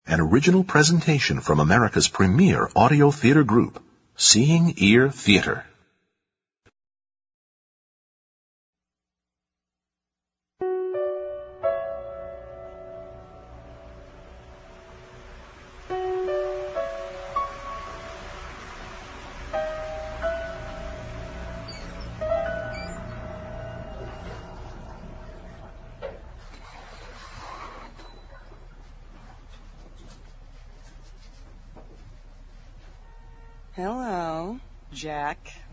an original presentation from America's premier audio theater group, Seeing Ear Theater. Hello, Jack.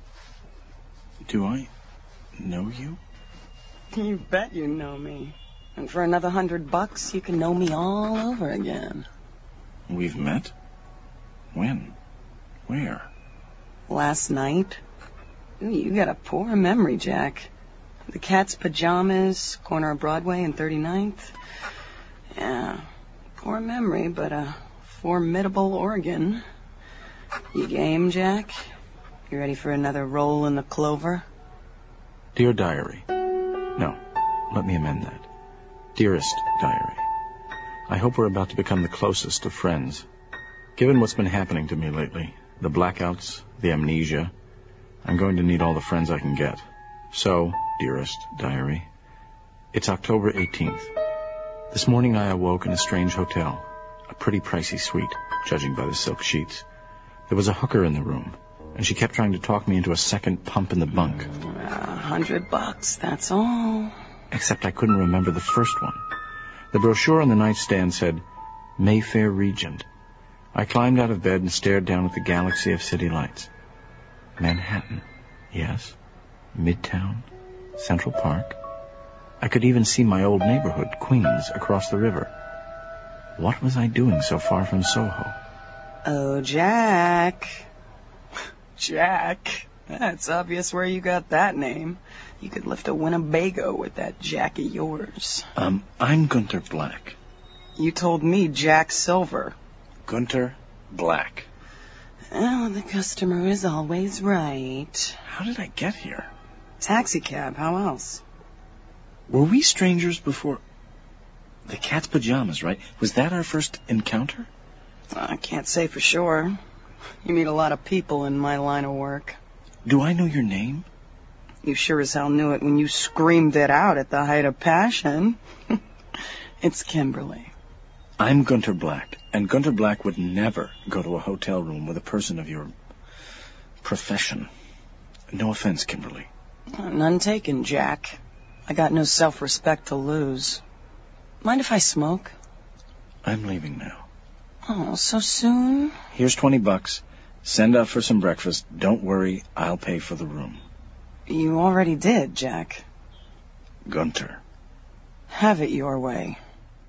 Do I know you? You bet you know me. And for another $100, you can know me all over again. We've met? When? Where? Last night. Ooh, you got a poor memory, Jack. The Cat's Pajamas, corner of Broadway and 39th. Yeah, poor memory, but a formidable organ. You game, Jack? You ready for another roll in the clover? Dear Diary. No, let me amend that. Dearest Diary. I hope we're about to become the closest of friends. Given what's been happening to me lately, the blackouts, the amnesia, I'm going to need all the friends I can get. So, dearest Diary, it's October 18th. This morning I awoke in a strange hotel, a pretty pricey suite, judging by the silk sheets. There was a hooker in the room, and she kept trying to talk me into a second pump in the bunk. $100, that's all. Except I couldn't remember the first one. The brochure on the nightstand said, Mayfair Regent. I climbed out of bed and stared down at the galaxy of city lights. Manhattan, yes. Midtown, Central Park. I could even see my old neighborhood, Queens, across the river. What was I doing so far from Soho? Oh, Jack. Jack. It's obvious where you got that name. You could lift a Winnebago with that Jack of yours. I'm Gunter Black. You told me Jack Silver. Gunter Black. Oh, the customer is always right. How did I get here? Taxi cab, how else? Were we strangers before? The Cat's Pajamas, right? Was that our first encounter? I can't say for sure. You meet a lot of people in my line of work. Do I know your name? You sure as hell knew it when you screamed it out at the height of passion. It's Kimberly. I'm Gunter Black, and Gunter Black would never go to a hotel room with a person of your profession. No offense, Kimberly. None taken, Jack. I got no self-respect to lose. Mind if I smoke? I'm leaving now. Oh, so soon? Here's $20. Send out for some breakfast. Don't worry, I'll pay for the room. You already did, Jack. Gunter. Have it your way.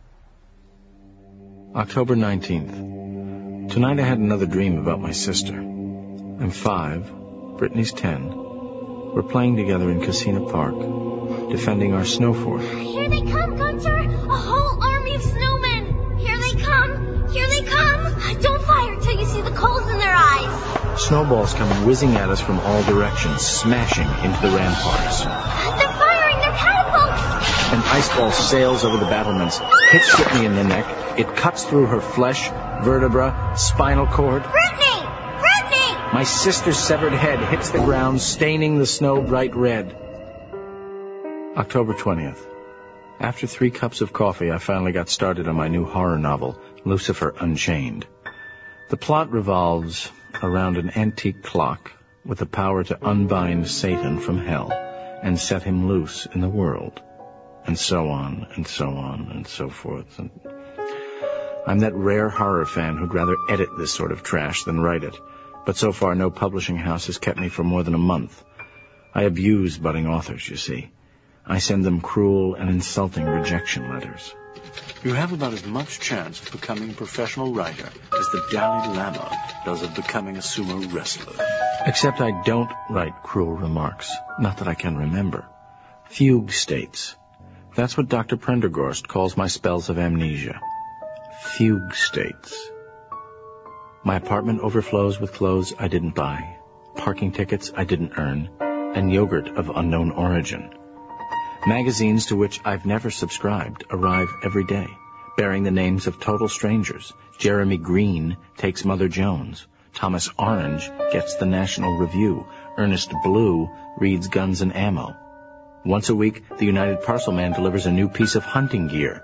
October 19th. Tonight I had another dream about my sister. I'm 5, Brittany's 10. We're playing together in Casino Park, defending our snow fort. Here they come, Gunter! A whole army of snowmen! Here they come! Here they come! Don't fire till you see the coals in their eyes! Snowballs come whizzing at us from all directions, smashing into the ramparts. They're firing their catapults! An ice ball sails over the battlements, hits Brittany in the neck. It cuts through her flesh, vertebra, spinal cord. Brittany! Brittany! My sister's severed head hits the ground, staining the snow bright red. October 20th. After 3 cups of coffee, I finally got started on my new horror novel, Lucifer Unchained. The plot revolves around an antique clock with the power to unbind Satan from hell and set him loose in the world. And so on, and so on, and so forth. And I'm that rare horror fan who'd rather edit this sort of trash than write it. But so far, no publishing house has kept me for more than a month. I abuse budding authors, you see. I send them cruel and insulting rejection letters. You have about as much chance of becoming a professional writer as the Dalai Lama does of becoming a sumo wrestler. Except I don't write cruel remarks. Not that I can remember. Fugue states. That's what Dr. Prendergast calls my spells of amnesia. Fugue states. My apartment overflows with clothes I didn't buy, parking tickets I didn't earn, and yogurt of unknown origin. Magazines to which I've never subscribed arrive every day, bearing the names of total strangers. Jeremy Green takes Mother Jones. Thomas Orange gets the National Review. Ernest Blue reads Guns and Ammo. Once a week, the United Parcel Man delivers a new piece of hunting gear.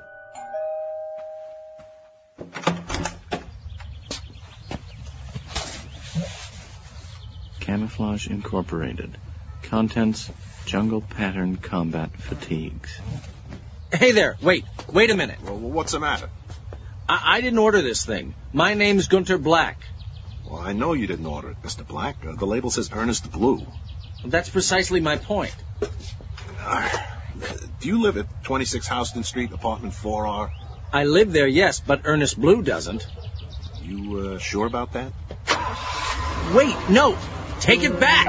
Camouflage Incorporated. Contents, jungle pattern combat fatigues. Hey there, wait a minute. Well, what's the matter? I didn't order this thing. My name's Gunter Black. Well, I know you didn't order it, Mr. Black. The label says Ernest Blue. That's precisely my point. Do you live at 26 Houston Street, apartment 4R? I live there, yes, but Ernest Blue doesn't. You sure about that? Wait, no! Take it back!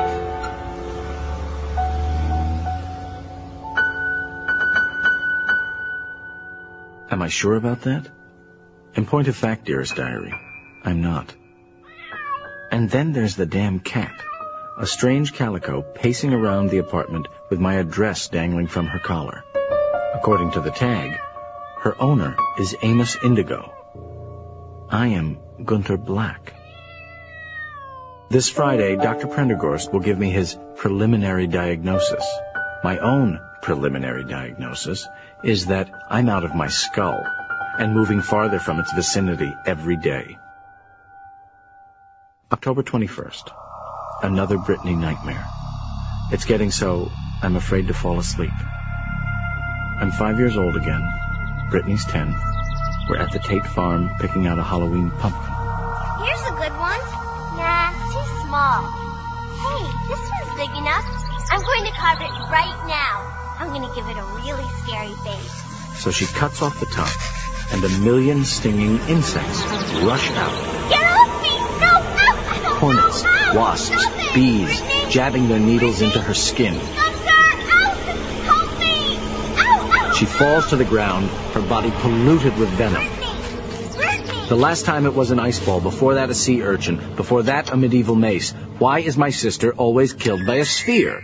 Am I sure about that? In point of fact, dearest diary, I'm not. And then there's the damn cat. A strange calico pacing around the apartment with my address dangling from her collar. According to the tag, her owner is Amos Indigo. I am Gunter Black. This Friday, Dr. Prendergast will give me his preliminary diagnosis. My own preliminary diagnosis is that I'm out of my skull and moving farther from its vicinity every day. October 21st. Another Brittany nightmare. It's getting so I'm afraid to fall asleep. I'm 5 years old again. Brittany's 10. We're at the Tate farm picking out a Halloween pumpkin. Here's a good one. Nah, too small. Hey, this one's big enough. I'm going to carve it right now. I'm going to give it a really scary face. So she cuts off the top, and 1,000,000 stinging insects rush out. Get off me! No! Ow! Hornets, Ow! wasps, Stop it! bees, Brittany! jabbing their needles into her skin. Help me! Ow! She falls to the ground, her body polluted with venom. Brittany! The last time it was an ice ball, before that a sea urchin, before that a medieval mace. Why is my sister always killed by a sphere?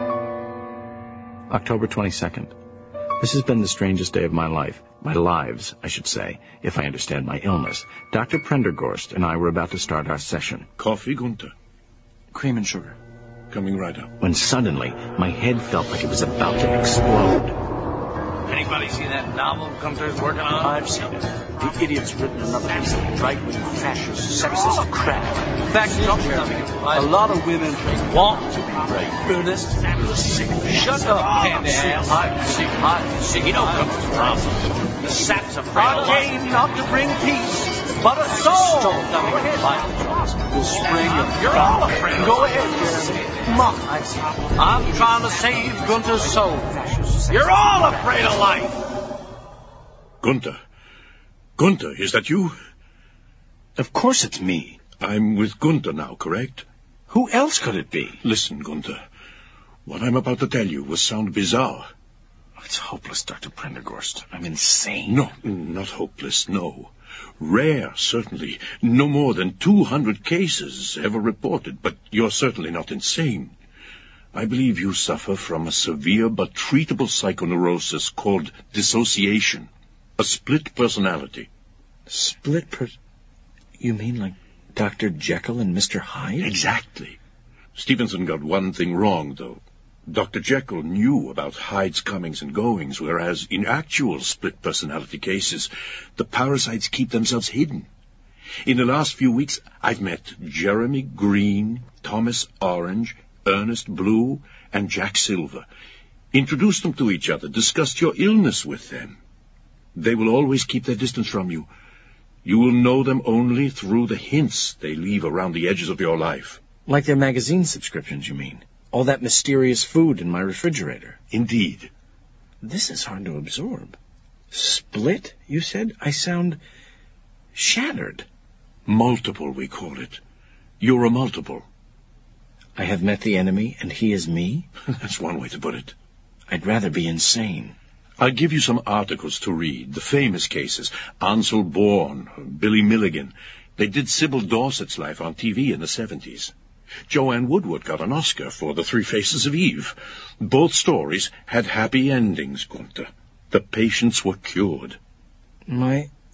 October 22nd. This has been the strangest day of my life. My lives, I should say, if I understand my illness. Dr. Prendergast and I were about to start our session. Coffee, Gunter? Cream and sugar. Coming right up. When suddenly, my head felt like it was about to explode. Anybody see that novel Gunter's working on? I've seen it. The idiot's written another piece of right-wing, fascist, sexist crap. In fact, Doctor, A lot of women want to be raped. Ernest, you're sick. Shut up, candy ass. I'm sick. You know Gunter's problem. The saps are I frail. came not to bring peace, but a soul. Go ahead. We'll spring you. You're all afraid. Go ahead, Jeremy. Mock. I'm trying to save Gunter's soul. You're all afraid of life. Gunter? Gunter, is that you? Of course it's me. I'm with Gunter now, correct? Who else could it be? Listen, Gunter. What I'm about to tell you will sound bizarre. It's hopeless, Dr. Prendergast. I'm insane. No, not hopeless, no. Rare, certainly. No more than 200 cases ever reported, but you're certainly not insane. I believe you suffer from a severe but treatable psychoneurosis called dissociation, a split personality. You mean like Dr. Jekyll and Mr. Hyde? Exactly. Stevenson got one thing wrong, though. Dr. Jekyll knew about Hyde's comings and goings, whereas in actual split personality cases, the parasites keep themselves hidden. In the last few weeks, I've met Jeremy Green, Thomas Orange, Ernest Blue, and Jack Silver. Introduced them to each other, discussed your illness with them. They will always keep their distance from you. You will know them only through the hints they leave around the edges of your life. Like their magazine subscriptions, you mean? All that mysterious food in my refrigerator. Indeed. This is hard to absorb. Split, you said? I sound shattered. Multiple, we call it. You're a multiple. I have met the enemy, and he is me? That's one way to put it. I'd rather be insane. I'll give you some articles to read. The famous cases. Ansel Bourne, Billy Milligan. They did Sybil Dorset's life on TV in the 70s. Joanne Woodward got an Oscar for The Three Faces of Eve. Both stories had happy endings, Gunter. The patients were cured. My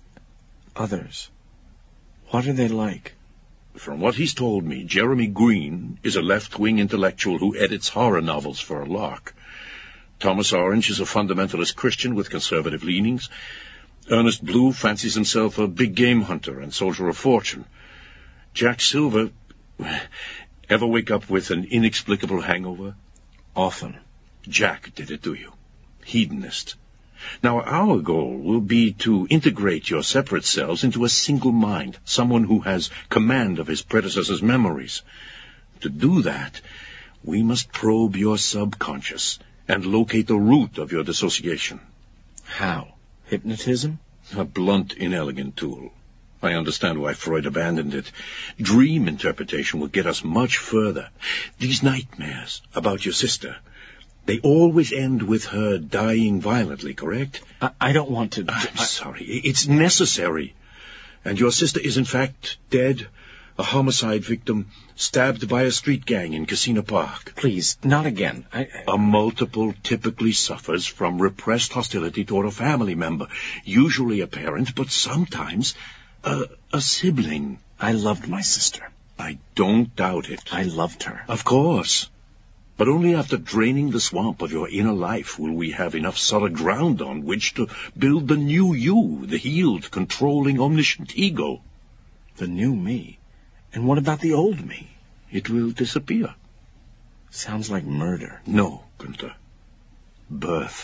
Others. What are they like? From what he's told me, Jeremy Green is a left-wing intellectual who edits horror novels for a lark. Thomas Orange is a fundamentalist Christian with conservative leanings. Ernest Blue fancies himself a big game hunter and soldier of fortune. Jack Silver... Ever wake up with an inexplicable hangover? Often. Jack did it to you. Hedonist. Now, our goal will be to integrate your separate selves into a single mind, someone who has command of his predecessor's memories. To do that, we must probe your subconscious and locate the root of your dissociation. How? Hypnotism? A blunt, inelegant tool. I understand why Freud abandoned it. Dream interpretation will get us much further. These nightmares about your sister, they always end with her dying violently, correct? I don't want to... I'm sorry. It's necessary. And your sister is in fact dead, a homicide victim, stabbed by a street gang in Casino Park. Please, not again. A multiple typically suffers from repressed hostility toward a family member, usually a parent, but sometimes a sibling. I loved my sister. I don't doubt it. I loved her. Of course. But only after draining the swamp of your inner life will we have enough solid ground on which to build the new you, the healed, controlling, omniscient ego. The new me? And what about the old me? It will disappear. Sounds like murder. No, Gunther. Birth.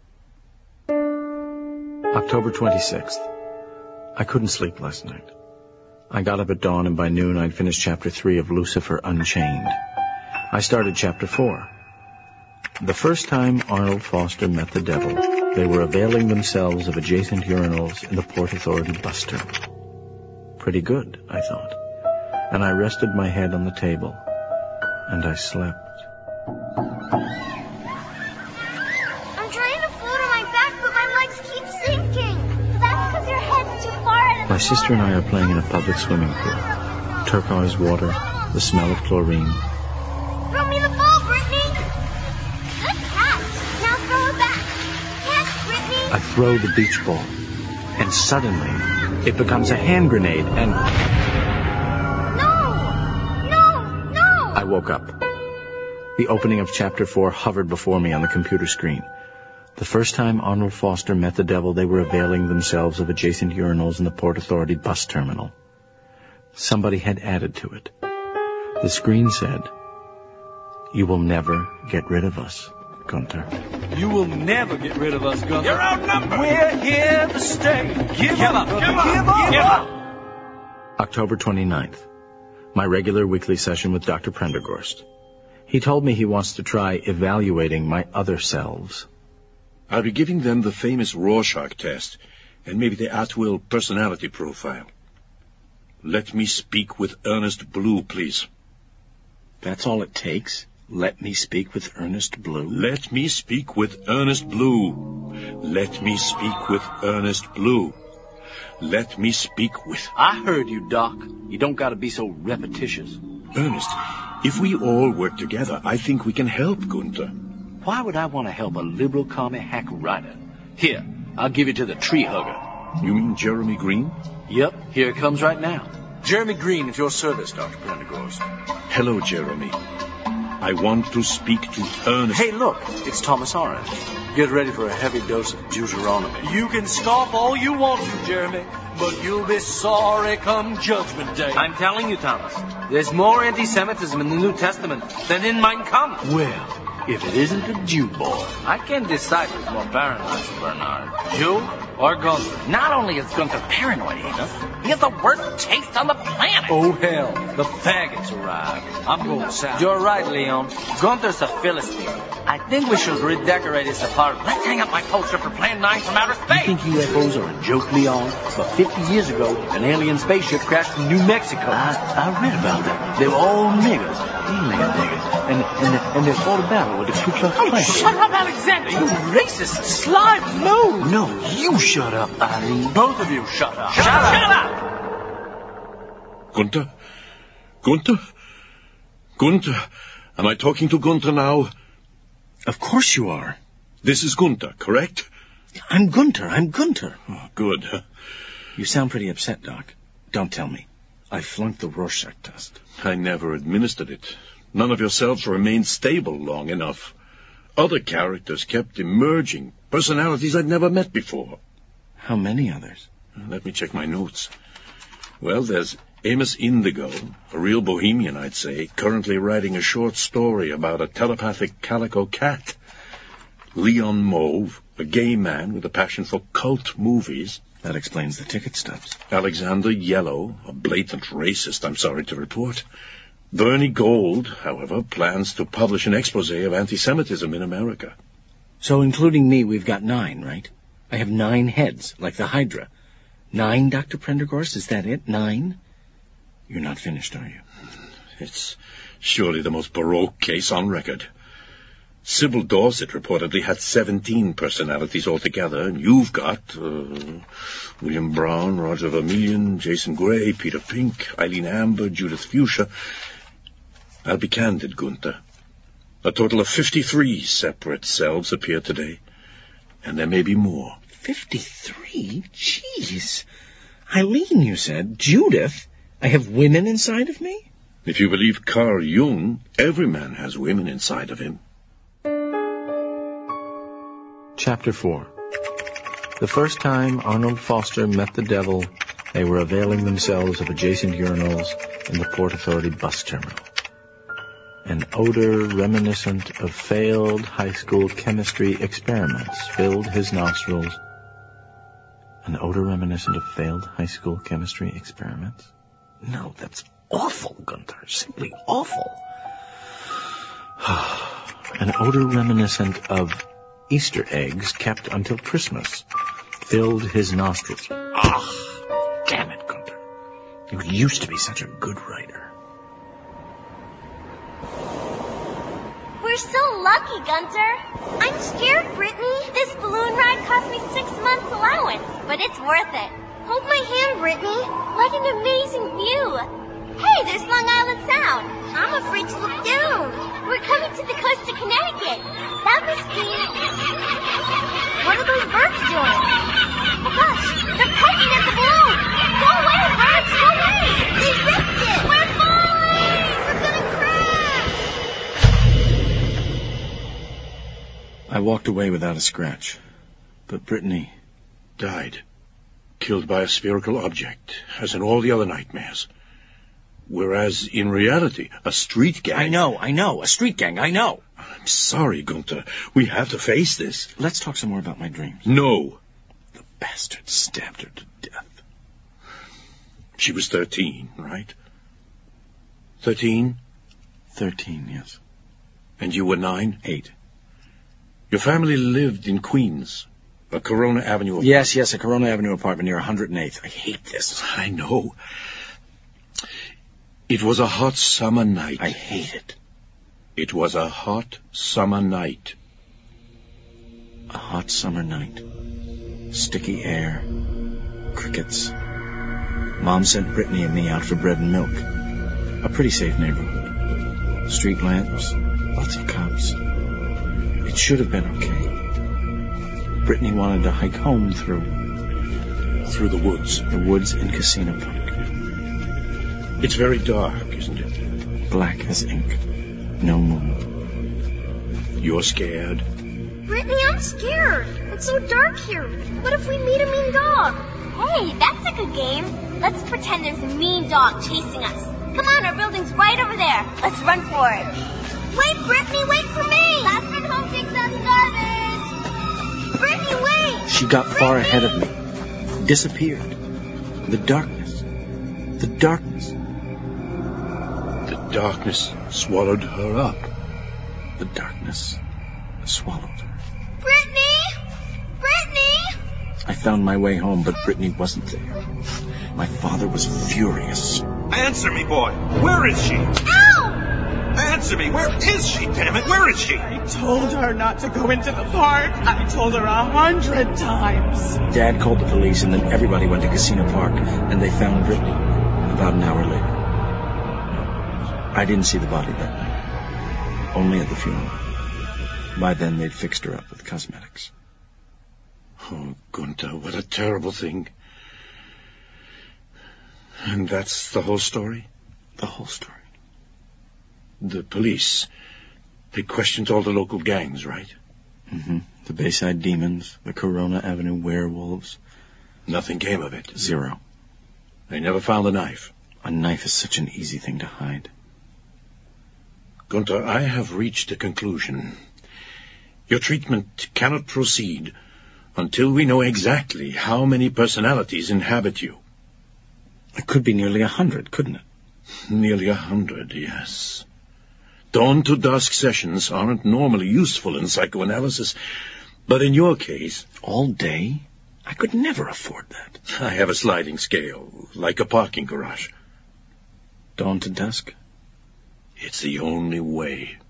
October 26th. I couldn't sleep last night. I got up at dawn, and by noon I'd finished Chapter 3 of Lucifer Unchained. I started Chapter 4. The first time Arnold Foster met the devil, they were availing themselves of adjacent urinals in the Port Authority bus terminal. Pretty good, I thought. And I rested my head on the table, and I slept. I'm trying to float on my back, but my legs keep sinking. That's because your head's too far out of the My sister and I are playing in a public swimming pool. Turquoise water, the smell of chlorine. Throw me the ball, Brittany. Good catch. Now throw it back. Catch, Brittany. I throw the beach ball, and suddenly it becomes a hand grenade, and... No! I woke up. The opening of Chapter 4 hovered before me on the computer screen. The first time Arnold Foster met the devil, they were availing themselves of adjacent urinals in the Port Authority bus terminal. Somebody had added to it. The screen said, "You will never get rid of us, Gunther." You will never get rid of us, Gunther. You're outnumbered. We're here to stay. Give up. October 29th. My regular weekly session with Dr. Prendergast. He told me he wants to try evaluating my other selves. I'll be giving them the famous Rorschach test, and maybe the Atwill personality profile. Let me speak with Ernest Blue, please. That's all it takes? Let me speak with Ernest Blue? Let me speak with Ernest Blue. Let me speak with Ernest Blue. Let me speak with... I heard you, Doc. You don't gotta be so repetitious. Ernest, if we all work together, I think we can help Gunther. Why would I want to help a liberal commie hack writer? Here, I'll give you to the tree hugger. You mean Jeremy Green? Yep, here it comes right now. Jeremy Green at your service, Dr. Prendergast. Hello, Jeremy. I want to speak to Ernest. Hey, look, it's Thomas Orange. Get ready for a heavy dose of Deuteronomy. You can scoff all you want to, Jeremy, but you'll be sorry come Judgment Day. I'm telling you, Thomas, there's more anti-Semitism in the New Testament than in Mein Kampf. Well, if it isn't the Jew boy. I can't decide who's more paranoid, Bernard. Jew or Gunther. Not only is Gunther paranoid, Edith, he has the worst taste on the planet. Oh, hell, the faggots arrived. I'm going south. You're right, Leon. Gunther's a Philistine. I think we should redecorate his apartment. Let's hang up my poster for Plan 9 from outer space. You think UFOs are a joke, Leon? But 50 years ago, an alien spaceship crashed in New Mexico. I read about that. They were all niggers. Alien niggers. And they fought a battle with the Ku Klux Klan. Oh, shut up, Alexander, you racist slime. No, you shut up, Eileen. Both of you shut up. Shut up. Gunther? Gunther? Gunther? Am I talking to Gunther now? Of course you are. This is Gunther, correct? I'm Gunther. Oh, good. You sound pretty upset, Doc. Don't tell me. I flunked the Rorschach test. I never administered it. None of your cells remained stable long enough. Other characters kept emerging, personalities I'd never met before. How many others? Let me check my notes. Well, there's Amos Indigo, a real bohemian, I'd say, currently writing a short story about a telepathic calico cat. Leon Mauve, a gay man with a passion for cult movies. That explains the ticket stubs. Alexander Yellow, a blatant racist, I'm sorry to report. Bernie Gold, however, plans to publish an expose of anti-Semitism in America. So including me, we've got 9, right? I have 9 heads, like the Hydra. 9, Dr. Prendergast, is that it? 9? You're not finished, are you? It's surely the most baroque case on record. Sybil Dorset reportedly had 17 personalities altogether, and you've got William Brown, Roger Vermillion, Jason Gray, Peter Pink, Eileen Amber, Judith Fuchsia. I'll be candid, Gunther. A total of 53 separate selves appear today, and there may be more. 53? Jeez. Eileen, you said. Judith? I have women inside of me? If you believe Carl Jung, every man has women inside of him. Chapter 4. The first time Arnold Foster met the devil, they were availing themselves of adjacent urinals in the Port Authority bus terminal. An odor reminiscent of failed high school chemistry experiments filled his nostrils. An odor reminiscent of failed high school chemistry experiments? No, that's awful, Gunther. Simply awful. An odor reminiscent of Easter eggs kept until Christmas filled his nostrils. Ah, damn it, Gunther. You used to be such a good writer. We're so lucky, Gunther. I'm scared, Brittany. This balloon ride cost me 6 months' allowance, but it's worth it. Hold my hand, Brittany. What an amazing view. Hey, there's Long Island Sound. I'm afraid to look down. We're coming to the coast of Connecticut. That must be... What are those birds doing? Oh, gosh, they're pecking at the balloon. Go away, birds, go away. They ripped it. We're falling. We're going to crash. I walked away without a scratch. But Brittany Died. Killed by a spherical object, as in all the other nightmares. Whereas, in reality, a street gang... I know. A street gang, I know. I'm sorry, Gunther. We have to face this. Let's talk some more about my dreams. No. The bastard stabbed her to death. She was 13, right? 13? 13, yes. And you were 9? 8. Your family lived in Queens, a Corona Avenue apartment. Yes, a Corona Avenue apartment near 108th. I hate this. I know. It was a hot summer night. I hate it. It was a hot summer night. A hot summer night. Sticky air. Crickets. Mom sent Brittany and me out for bread and milk. A pretty safe neighborhood. Street lamps. Lots of cops. It should have been okay. Brittany wanted to hike home through the woods. The woods in Casino Park. It's very dark, isn't it? Black as ink. No moon. You're scared? Brittany, I'm scared. It's so dark here. What if we meet a mean dog? Hey, that's a good game. Let's pretend there's a mean dog chasing us. Come on, our building's right over there. Let's run for it. Wait, Brittany, wait for me. Last run home takes us garbage. Brittany, wait. She got far ahead of me. Disappeared. The darkness. The darkness. The darkness swallowed her up. The darkness swallowed her. Brittany! Brittany! I found my way home, but Brittany wasn't there. My father was furious. Answer me, boy. Where is she? Ow! Answer me. Where is she, damn it? Where is she? I told her not to go into the park. I told her 100 times. Dad called the police, and then everybody went to Casino Park, and they found Brittany about an hour later. I didn't see the body that night. Only at the funeral. By then, they'd fixed her up with cosmetics. Oh, Gunther, what a terrible thing. And that's the whole story? The whole story. The police, they questioned all the local gangs, right? Mm-hmm. The Bayside Demons, the Corona Avenue Werewolves. Nothing came of it? Zero. They never found a knife? A knife is such an easy thing to hide. Gunther, I have reached a conclusion. Your treatment cannot proceed until we know exactly how many personalities inhabit you. It could be nearly 100, couldn't it? Nearly 100, yes. Dawn to dusk sessions aren't normally useful in psychoanalysis, but in your case... All day? I could never afford that. I have a sliding scale, like a parking garage. Dawn to dusk? It's the only way.